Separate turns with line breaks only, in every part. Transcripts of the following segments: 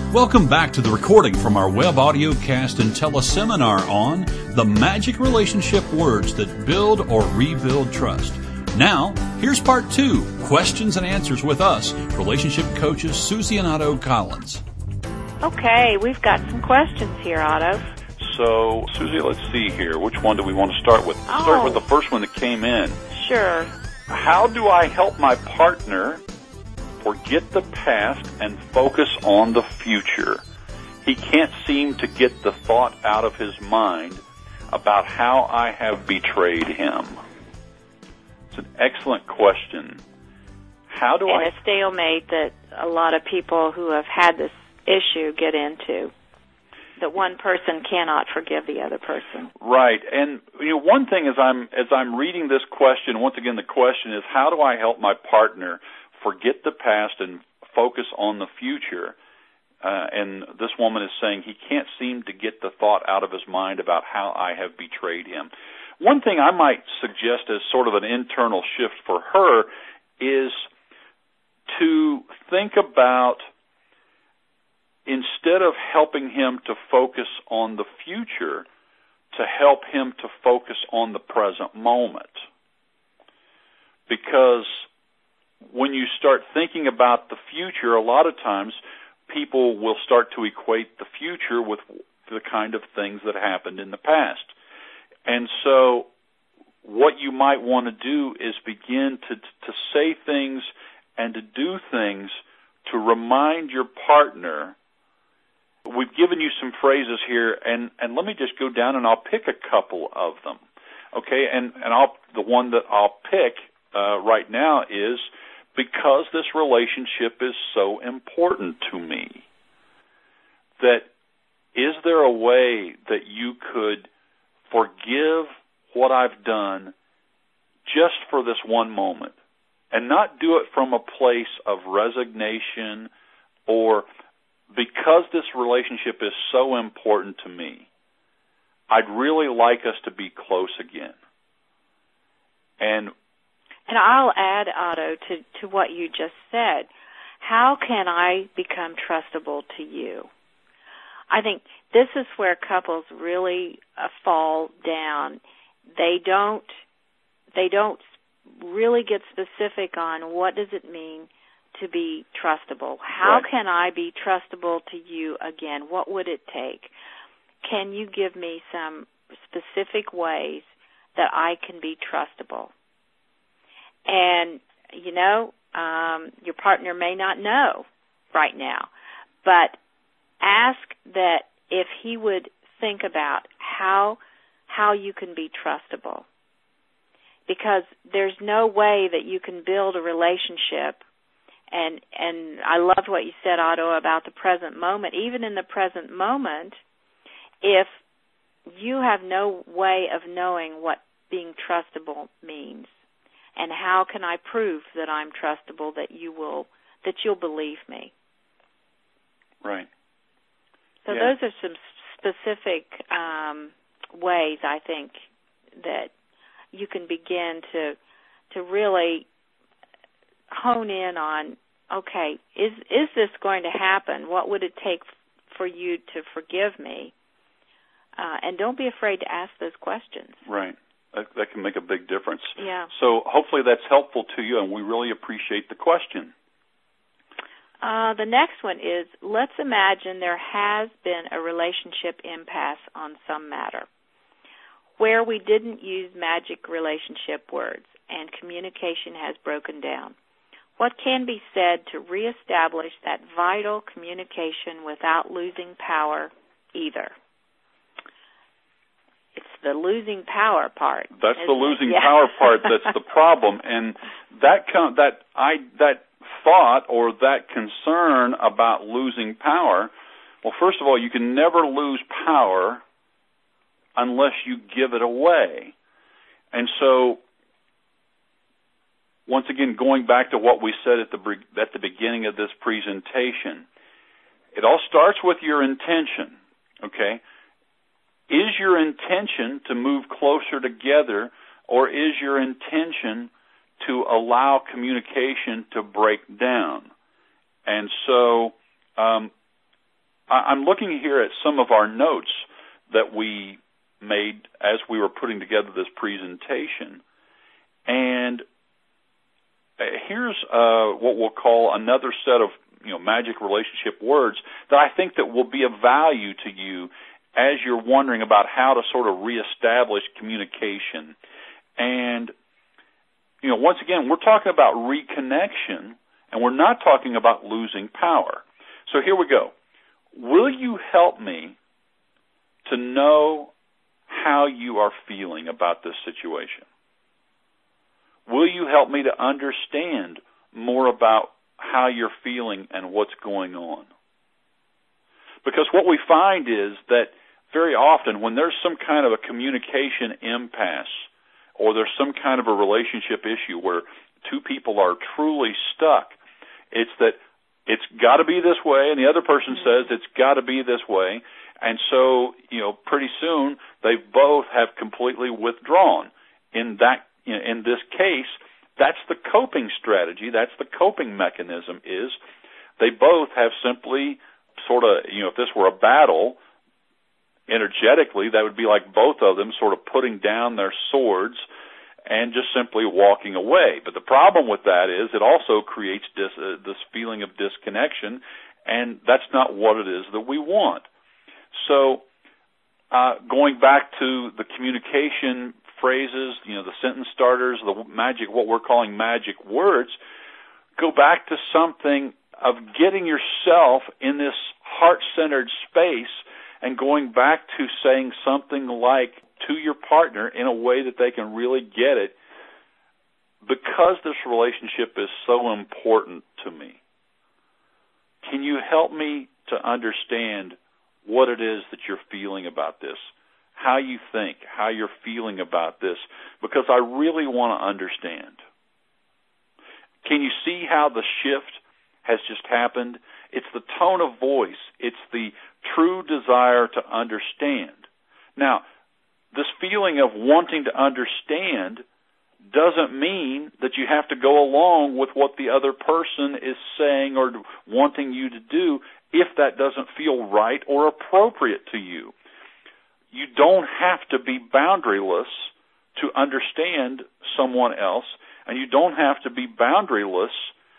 Welcome back to the recording from our web audio cast and teleseminar on the magic relationship words that build or rebuild trust. Now, here's part 2, questions and answers with us, relationship coaches Susie and Otto Collins.
Okay, we've got some questions here, Otto.
So, Susie, let's see here. Which one do we want to start with? Start with the first one that came in.
Sure.
How do I help my partner forget the past and focus on the future? He can't seem to get the thought out of his mind about how I have betrayed him. It's an excellent question. How do
a stalemate that a lot of people who have had this issue get into. That one person cannot forgive the other person.
Right. And one thing as I'm reading this question, once again the question is, how do I help my partner forget the past and focus on the future? And this woman is saying he can't seem to get the thought out of his mind about how I have betrayed him. One thing I might suggest as sort of an internal shift for her is to think about, instead of helping him to focus on the future, to help him to focus on the present moment. Because when you start thinking about the future, a lot of times people will start to equate the future with the kind of things that happened in the past. And so what you might want to do is begin to say things and to do things to remind your partner. We've given you some phrases here, and let me just go down and I'll pick a couple of them. Okay, and the one that I'll pick right now is, because this relationship is so important to me, that is there a way that you could forgive what I've done just for this one moment, and not do it from a place of resignation, or because this relationship is so important to me, I'd really like us to be close again. And
I'll add, Otto, to what you just said. How can I become trustable to you? I think this is where couples really fall down. They don't really get specific on what does it mean to be trustable. How can I be trustable to you again? What would it take? Can you give me some specific ways that I can be trustable? And, your partner may not know right now, but ask that if he would think about how you can be trustable. Because there's no way that you can build a relationship. And I loved what you said, Otto, about the present moment. Even in the present moment, if you have no way of knowing what being trustable means, and how can I prove that I'm trustable, that you'll believe me?
Right.
So those are some specific ways, I think, that you can begin to really hone in on, okay, is this going to happen? What would it take for you to forgive me? And don't be afraid to ask those questions.
Right. That can make a big difference.
Yeah.
So hopefully that's helpful to you, and we really appreciate the question.
The next one is, let's imagine there has been a relationship impasse on some matter where we didn't use magic relationship words and communication has broken down. What can be said to reestablish that vital communication without losing power either? It's the losing power part.
That's the losing power part that's the problem. And that thought or that concern about losing power, well, first of all, you can never lose power unless you give it away. And so, once again, going back to what we said at the beginning of this presentation, it all starts with your intention, okay? Is your intention to move closer together, or is your intention to allow communication to break down? And so I'm looking here at some of our notes that we made as we were putting together this presentation, and here's what we'll call another set of magic relationship words that I think that will be of value to you as you're wondering about how to sort of reestablish communication. And once again, we're talking about reconnection, and we're not talking about losing power. So here we go. Will you help me to know how you are feeling about this situation? Will you help me to understand more about how you're feeling and what's going on? Because what we find is that very often when there's some kind of a communication impasse, or there's some kind of a relationship issue where two people are truly stuck, it's that it's got to be this way, and the other person says it's got to be this way, and so pretty soon they both have completely withdrawn. In this case, that's the coping strategy. That's the coping mechanism. Is they both have simply sort of if this were a battle, energetically that would be like both of them sort of putting down their swords and just simply walking away. But the problem with that is it also creates this feeling of disconnection, and that's not what it is that we want. So going back to the communication phrases, the sentence starters, the magic, what we're calling magic words, go back to something of getting yourself in this heart-centered space and going back to saying something like to your partner in a way that they can really get it, because this relationship is so important to me. Can you help me to understand what it is that you're feeling about this, how you think, how you're feeling about this, because I really want to understand. Can you see how the shift has just happened? It's the tone of voice. It's the true desire to understand. Now, this feeling of wanting to understand doesn't mean that you have to go along with what the other person is saying or wanting you to do if that doesn't feel right or appropriate to you. You don't have to be boundaryless to understand someone else, and you don't have to be boundaryless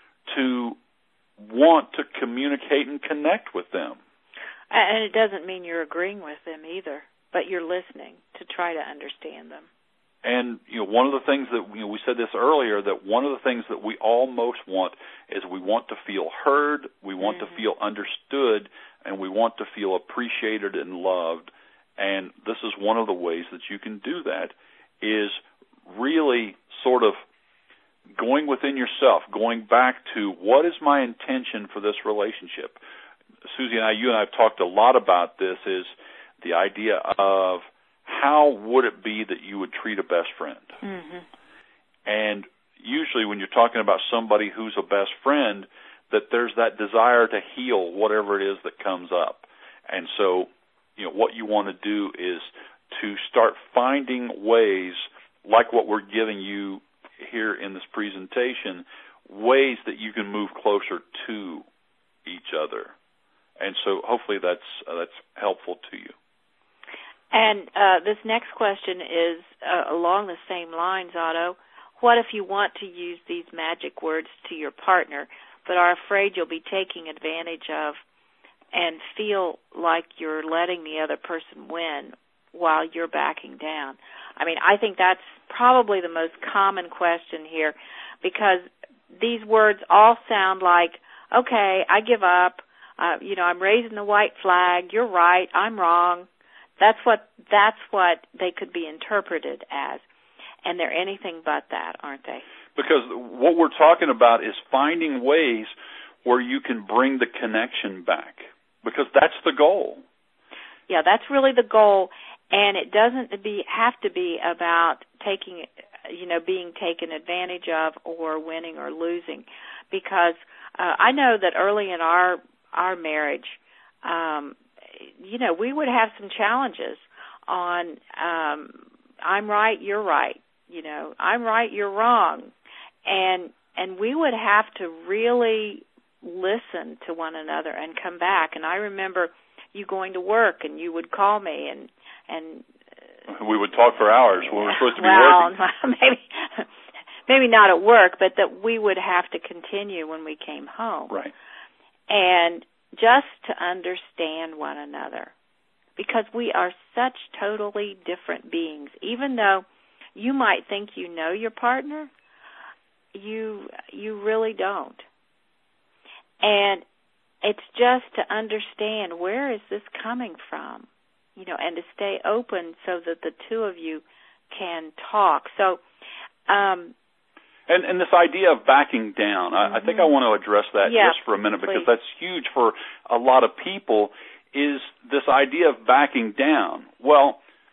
to want to communicate and connect with them.
And it doesn't mean you're agreeing with them either, but you're listening to try to understand them.
And one of the things that we said this earlier, that one of the things that we all most want is we want to feel heard, we want to feel understood, and we want to feel appreciated and loved. And this is one of the ways that you can do that, is really sort of going within yourself, going back to what is my intention for this relationship. Susie and I, you and I have talked a lot about this, is the idea of how would it be that you would treat a best friend? Mm-hmm. And usually when you're talking about somebody who's a best friend, that there's that desire to heal whatever it is that comes up. And so, what you want to do is to start finding ways, like what we're giving you here in this presentation, ways that you can move closer to each other. And so hopefully that's helpful to you.
And this next question is along the same lines, Otto. What if you want to use these magic words to your partner, but are afraid you'll be taking advantage of and feel like you're letting the other person win while you're backing down? I mean, I think that's probably the most common question here, because these words all sound like, okay, I give up, I'm raising the white flag, you're right, I'm wrong. That's what they could be interpreted as. And they're anything but that, aren't they?
Because what we're talking about is finding ways where you can bring the connection back, because that's the goal.
Yeah, that's really the goal, and it doesn't have to be about being taken advantage of or winning or losing, because I know that early in our marriage, we would have some challenges on I'm right, you're right, I'm right, you're wrong, and we would have to really listen to one another and come back. And I remember you going to work, and you would call me, and
we would talk for hours when we were supposed to be working.
Well, maybe not at work, but that we would have to continue when we came home.
Right.
And just to understand one another, because we are such totally different beings. Even though you might think you know your partner, you really don't. And it's just to understand, where is this coming from? And to stay open so that the two of you can talk. So, and
this idea of backing down, I think I want to address that just for a minute, because that's huge for a lot of people, is this idea of backing down. Well,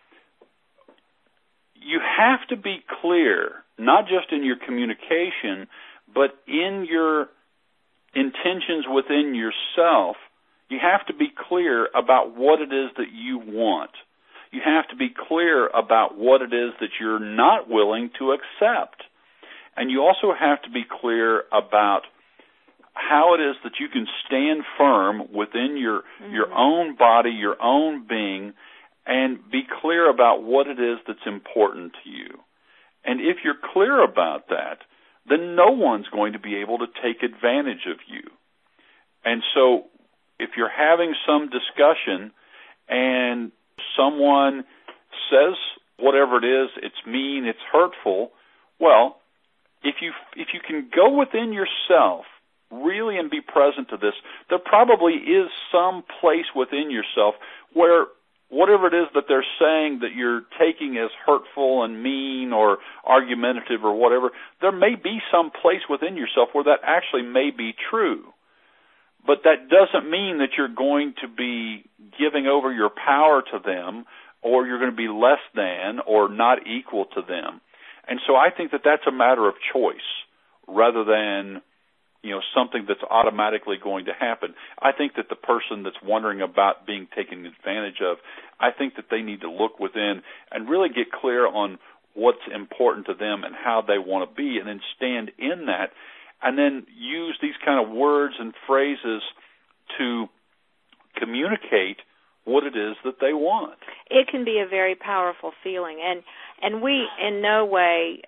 you have to be clear, not just in your communication, but in your intentions within yourself. You have to be clear about what it is that you want. You have to be clear about what it is that you're not willing to accept. And you also have to be clear about how it is that you can stand firm within your own body, your own being, and be clear about what it is that's important to you. And if you're clear about that, then no one's going to be able to take advantage of you. And so if you're having some discussion and someone says whatever it is, it's mean, it's hurtful, well, if you can go within yourself really and be present to this, there probably is some place within yourself where whatever it is that they're saying that you're taking as hurtful and mean or argumentative or whatever, there may be some place within yourself where that actually may be true. But that doesn't mean that you're going to be giving over your power to them, or you're going to be less than or not equal to them. And so I think that that's a matter of choice rather than, something that's automatically going to happen. I think that the person that's wondering about being taken advantage of, I think that they need to look within and really get clear on what's important to them and how they want to be, and then stand in that, and then use these kind of words and phrases to communicate what it is that they want.
It can be a very powerful feeling, and we in no way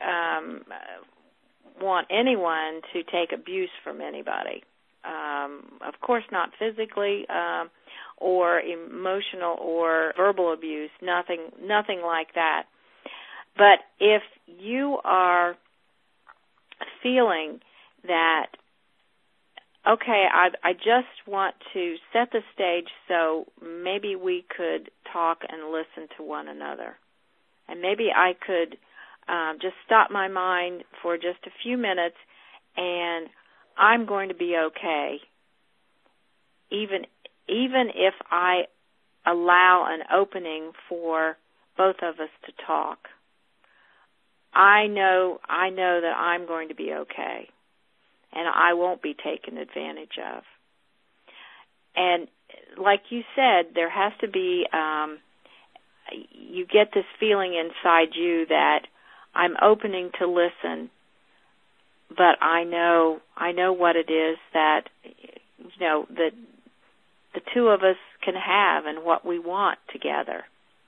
want anyone to take abuse from anybody. Of course, not physically or emotional or verbal abuse, nothing like that. But if you are feeling that, okay, I just want to set the stage so maybe we could talk and listen to one another, and maybe I could just stop my mind for just a few minutes, and I'm going to be okay, even if I allow an opening for both of us to talk. I know that I'm going to be okay, and I won't be taken advantage of. And like you said, there has to be, you get this feeling inside you that I'm opening to listen, but I know what it is that, that the two of us can have and what we want together.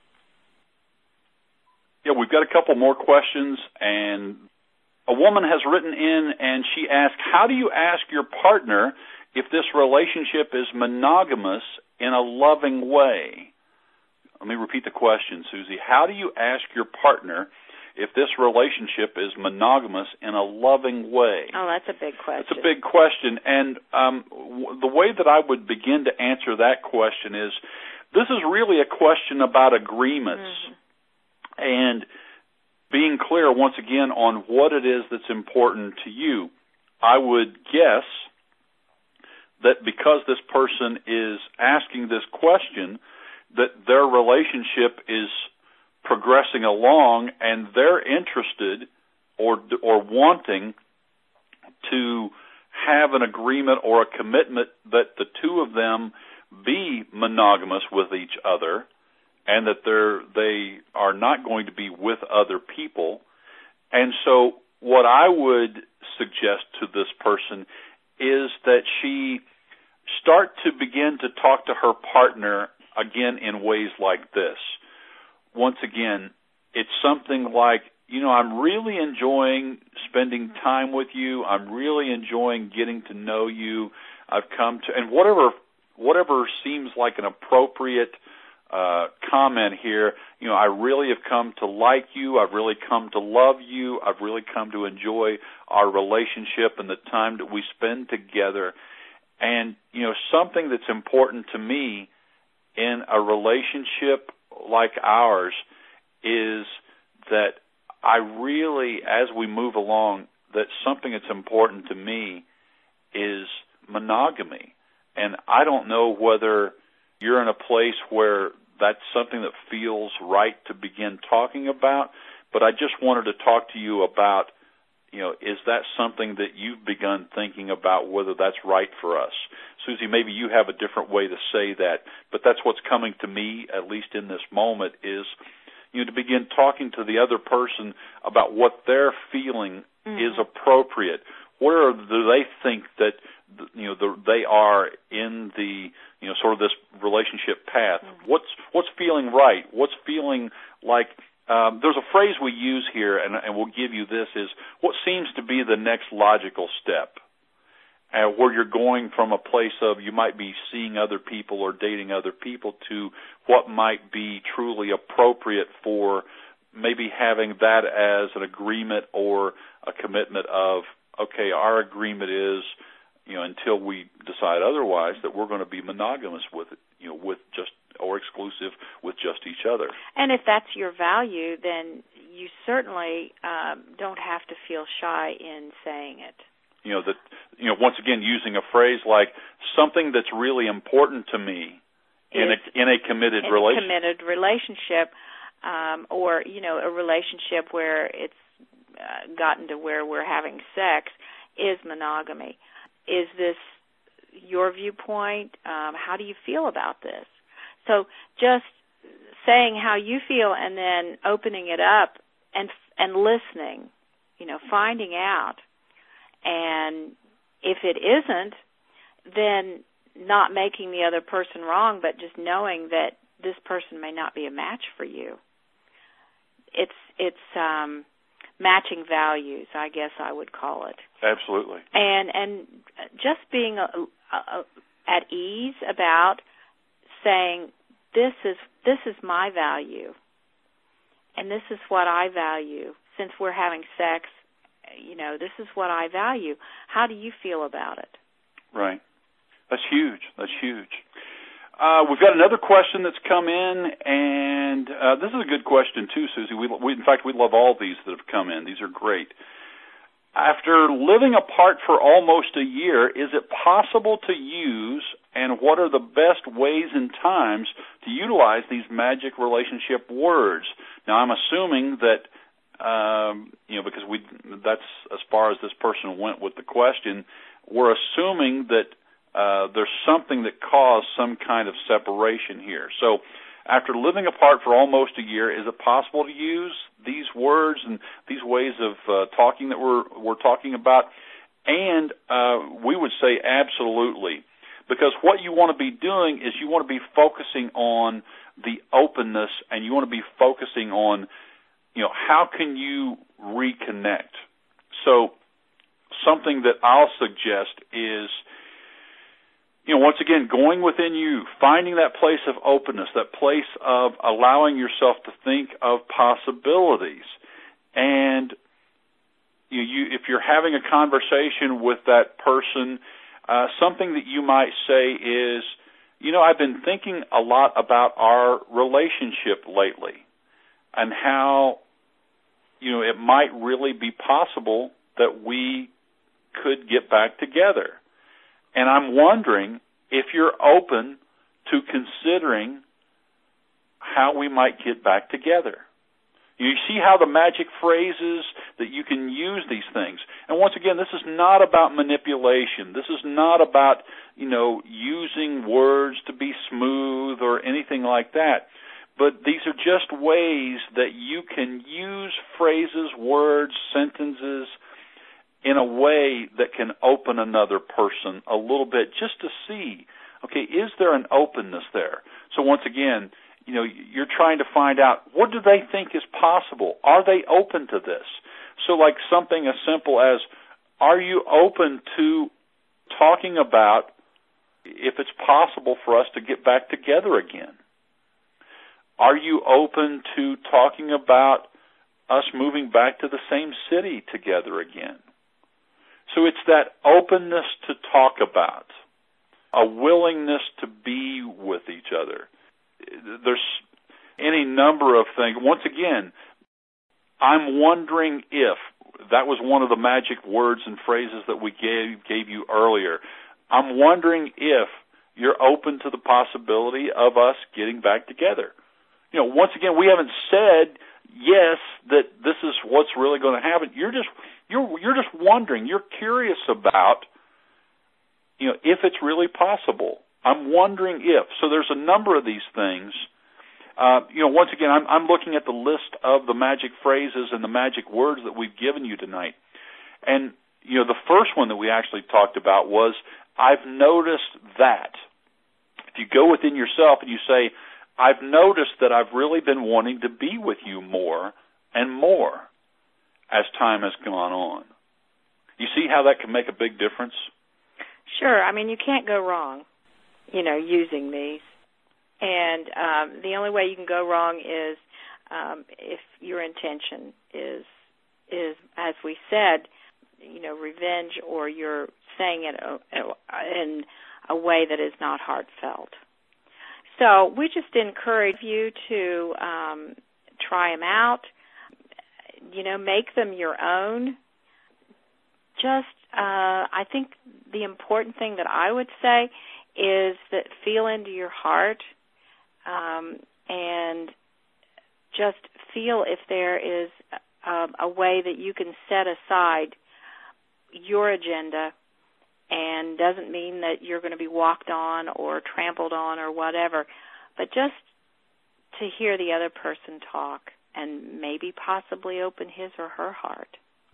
Yeah, we've got a couple more questions, and a woman has written in, and she asked, how do you ask your partner if this relationship is monogamous in a loving way? Let me repeat the question, Susie. How do you ask your partner if this relationship is monogamous in a loving way?
Oh, that's a big question.
It's a big question, and the way that I would begin to answer that question is, this is really a question about agreements. Mm-hmm. And being clear, once again, on what it is that's important to you. I would guess that because this person is asking this question, that their relationship is progressing along and they're interested or wanting to have an agreement or a commitment that the two of them be monogamous with each other, and that they are not going to be with other people. And so what I would suggest to this person is that she start to begin to talk to her partner again in ways like this. Once again, it's something like, I'm really enjoying spending time with you. I'm really enjoying getting to know you. I've come to, and whatever seems like an appropriate comment here, I really have come to like you. I've really come to love you. I've really come to enjoy our relationship and the time that we spend together. And, something that's important to me in a relationship like ours is that I really, as we move along, that something that's important to me is monogamy. And I don't know whether you're in a place where that's something that feels right to begin talking about, but I just wanted to talk to you about, is that something that you've begun thinking about whether that's right for us? Susie, maybe you have a different way to say that, but that's what's coming to me, at least in this moment, is to begin talking to the other person about what they're feeling is appropriate. Where do they think that they are in the sort of this relationship path? What's feeling right? What's feeling like? There's a phrase we use here, and we'll give you this, is what seems to be the next logical step, where you're going from a place of you might be seeing other people or dating other people to what might be truly appropriate for maybe having that as an agreement or a commitment of, okay, our agreement is, until we decide otherwise, that we're going to be monogamous with it, with just, or exclusive with just each other.
And if that's your value, then you certainly don't have to feel shy in saying it.
Once again, using a phrase like something that's really important to me in a committed relationship. In a committed relationship,
or a relationship where it's gotten to where we're having sex, is monogamy. Is this your viewpoint? How do you feel about this? So just saying how you feel and then opening it up and listening, finding out. And if it isn't, then not making the other person wrong, but just knowing that this person may not be a match for you. It's matching values, I guess I would call it.
Absolutely.
And just being at ease about saying this is my value, and this is what I value. Since we're having sex, this is what I value. How do you feel about it?
Right. That's huge. We've got another question that's come in, and this is a good question too, Susie. In fact, we love all these that have come in. These are great. After living apart for almost a year, is it possible to use, and what are the best ways and times to utilize these magic relationship words? Now, I'm assuming that, because that's as far as this person went with the question, we're assuming that there's something that caused some kind of separation here. So after living apart for almost a year, is it possible to use these words and these ways of talking that we're talking about? And we would say absolutely, because what you want to be doing is you want to be focusing on the openness, and you want to be focusing on, how can you reconnect? So something that I'll suggest is, once again, going within you, finding that place of openness, that place of allowing yourself to think of possibilities. And if you're having a conversation with that person, something that you might say is, I've been thinking a lot about our relationship lately and how, it might really be possible that we could get back together. And I'm wondering if you're open to considering how we might get back together. You see how the magic phrases that you can use these things. And once again, this is not about manipulation. This is not about, using words to be smooth or anything like that. But these are just ways that you can use phrases, words, sentences, in a way that can open another person a little bit, just to see, okay, is there an openness there? So once again, you're trying to find out, what do they think is possible? Are they open to this? So like something as simple as, are you open to talking about if it's possible for us to get back together again? Are you open to talking about us moving back to the same city together again? So it's that openness to talk about, a willingness to be with each other. There's any number of things. Once again, I'm wondering if, that was one of the magic words and phrases that we gave you earlier. I'm wondering if you're open to the possibility of us getting back together. Once again, we haven't said yes that this is what's really going to happen. You're just wondering. You're curious about, if it's really possible. I'm wondering if. So there's a number of these things. Once again, I'm looking at the list of the magic phrases and the magic words that we've given you tonight. And, the first one that we actually talked about was, I've noticed that. If you go within yourself and you say, I've noticed that I've really been wanting to be with you more and more as time has gone on. You see how that can make a big difference?
Sure. I mean, you can't go wrong, using these. And the only way you can go wrong is if your intention is, as we said, revenge, or you're saying it in a way that is not heartfelt. So we just encourage you to try them out, make them your own. Just, I think the important thing that I would say is that feel into your heart and just feel if there is a way that you can set aside your agenda, and doesn't mean that you're going to be walked on or trampled on or whatever, but just to hear the other person talk and maybe possibly open his or her heart.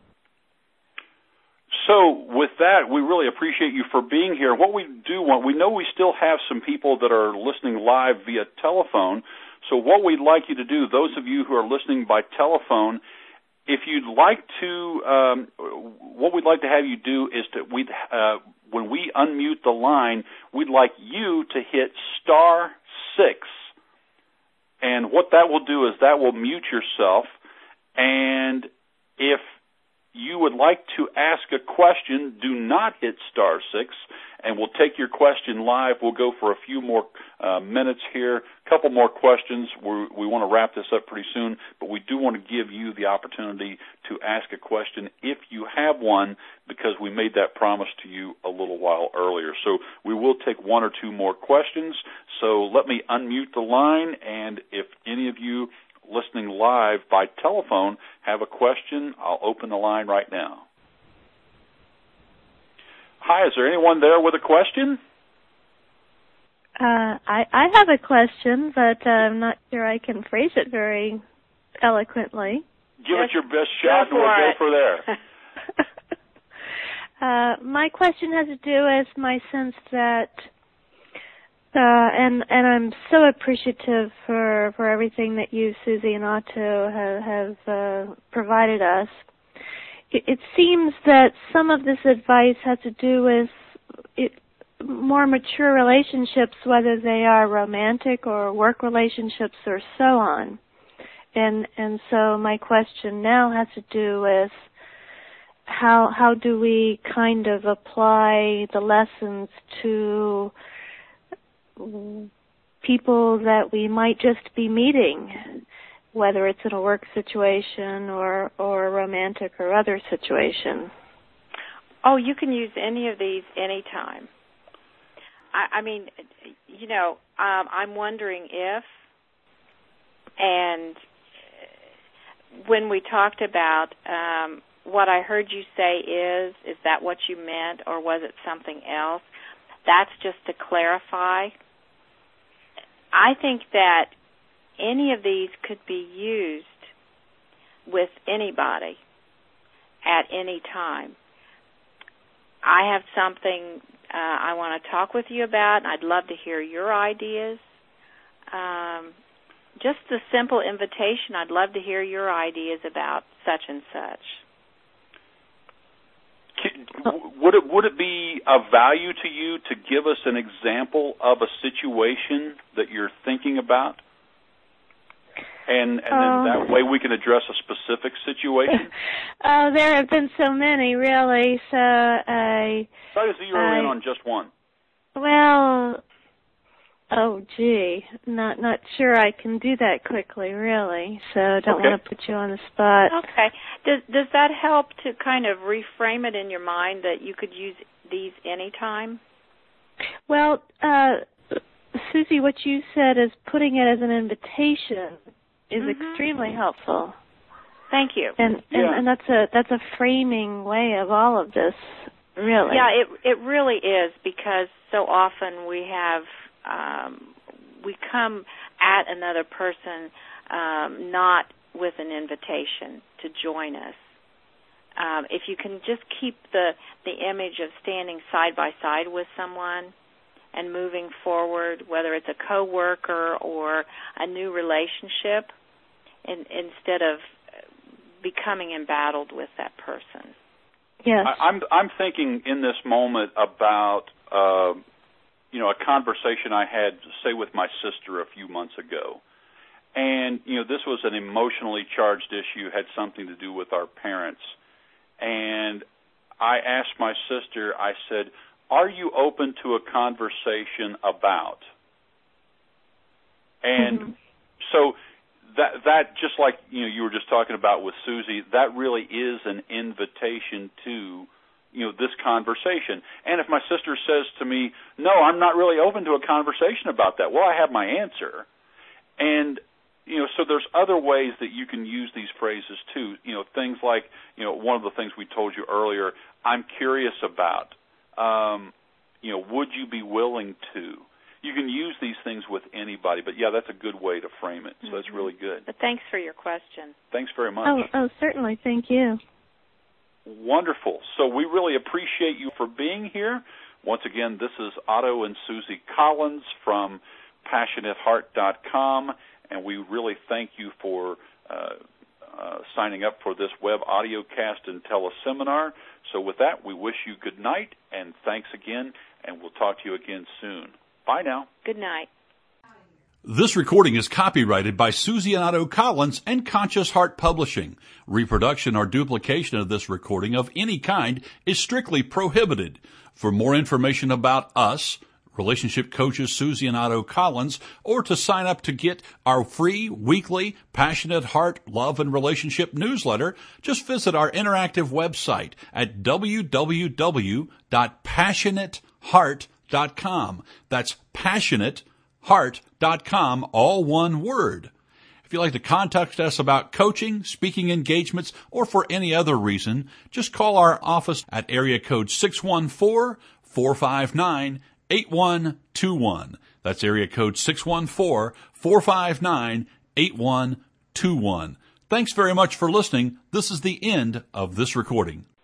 So with that, we really appreciate you for being here. What we know we still have some people that are listening live via telephone. So what we'd like you to do, those of you who are listening by telephone, if you'd like to, what we'd like to have you do is that when we unmute the line, we'd like you to hit *6. And what that will do is that will mute yourself. And if you would like to ask a question, do not hit *6, and we'll take your question live. We'll go for a few more minutes here, a couple more questions. We want to wrap this up pretty soon, but we do want to give you the opportunity to ask a question if you have one, because we made that promise to you a little while earlier. So we will take one or two more questions. So let me unmute the line, and if any of you listening live by telephone have a question, I'll open the line right now. Hi, is there anyone there with a question?
I have a question, but I'm not sure I can phrase it very eloquently.
Give it your best shot, and we'll go for there.
My question has to do with my sense that and I'm so appreciative for everything that you, Susie, and Otto have provided us. It seems that some of this advice has to do with more mature relationships, whether they are romantic or work relationships or so on. And so my question now has to do with how do we kind of apply the lessons to people that we might just be meeting, whether it's in a work situation or a romantic or other situation.
Oh, you can use any of these anytime. I mean, I'm wondering if, and when we talked about what I heard you say is that what you meant, or was it something else? That's just to clarify. I think that any of these could be used with anybody at any time. I have something I want to talk with you about, and I'd love to hear your ideas. Just the simple invitation, I'd love to hear your ideas about such and such.
Would it be of value to you to give us an example of a situation that you're thinking about? And then that way we can address a specific situation?
There have been so many, really. So
Try to zero in on just one.
Well, not sure I can do that quickly, really. So I don't want to put you on the spot.
Okay. Does that help to kind of reframe it in your mind that you could use these anytime?
Well, Susie, what you said is putting it as an invitation is extremely helpful.
Thank you.
And that's a framing way of all of this, really.
Yeah, it really is, because so often we have we come at another person not with an invitation to join us. If you can just keep the image of standing side by side with someone and moving forward, whether it's a coworker or a new relationship, instead of becoming embattled with that person.
Yes.
I'm thinking in this moment about a conversation I had, say, with my sister a few months ago. And, this was an emotionally charged issue, had something to do with our parents. And I asked my sister, I said, "Are you open to a conversation about?" And so that just like you were just talking about with Susie, that really is an invitation to this conversation. And if my sister says to me, "No, I'm not really open to a conversation about that," well, I have my answer. And so there's other ways that you can use these phrases too. Things like one of the things we told you earlier, "I'm curious about." Would you be willing to? You can use these things with anybody, but yeah, that's a good way to frame it. So that's really good.
But thanks for your question.
Thanks very much.
Oh, certainly. Thank you.
Wonderful. So we really appreciate you for being here. Once again, this is Otto and Susie Collins from PassionateHeart.com, and we really thank you for signing up for this web audio cast and teleseminar. So with that, we wish you good night, and thanks again, and we'll talk to you again soon. Bye now.
Good night.
This recording is copyrighted by Susie and Otto Collins and Conscious Heart Publishing. Reproduction or duplication of this recording of any kind is strictly prohibited. For more information about us, relationship coaches Susie and Otto Collins, or to sign up to get our free weekly Passionate Heart Love and Relationship newsletter, just visit our interactive website at www.passionateheart.com. That's passionateheart.com, all one word. If you'd like to contact us about coaching, speaking engagements, or for any other reason, just call our office at area code 614-459-8121. That's area code 614-459-8121. Thanks very much for listening. This is the end of this recording.